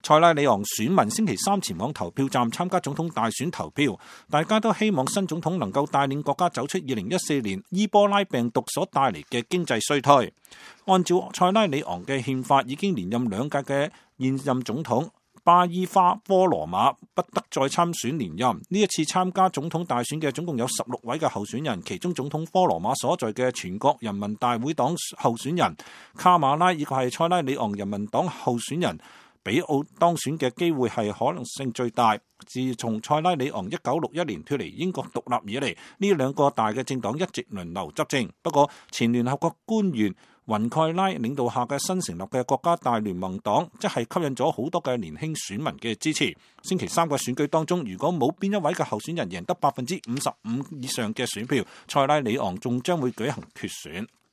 塞拉利昂選民星期三前往投票站參加總統大選投票，大家都希望新總統能夠帶領國家走出2014年伊波拉病毒所帶嚟嘅經濟衰退。按照塞拉利昂嘅憲法，已經連任2屆嘅現任總統巴伊花科羅馬不得再參選連任。呢一次參加總統大選嘅總共有16位嘅候選人，其中總統科羅馬所在嘅全國人民大會黨候選人卡馬拉以及係塞拉利昂人民黨候選人比奧當選嘅機會係可能性最大。自從塞拉利昂1961年脫離英國獨立以嚟，呢2個大嘅政黨一直輪流執政。不過前聯合國官員雲蓋拉領導下嘅新成立嘅國家大聯盟黨，即係吸引咗好多嘅年輕選民嘅支持。星期三嘅選舉當中，如果冇邊一位嘅候選人贏得55%以上嘅選票，塞拉利昂仲將會舉行決選。